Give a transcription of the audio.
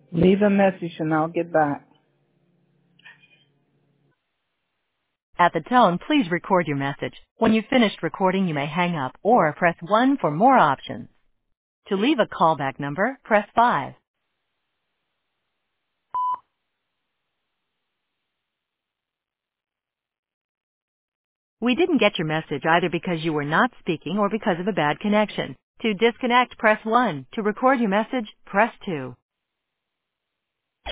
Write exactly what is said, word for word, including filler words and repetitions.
Leave a message and I'll get back. At the tone, please record your message. When you've finished recording, you may hang up or press one for more options. To leave a callback number, press five. We didn't get your message either because you were not speaking or because of a bad connection. To disconnect, press one. To record your message, press two.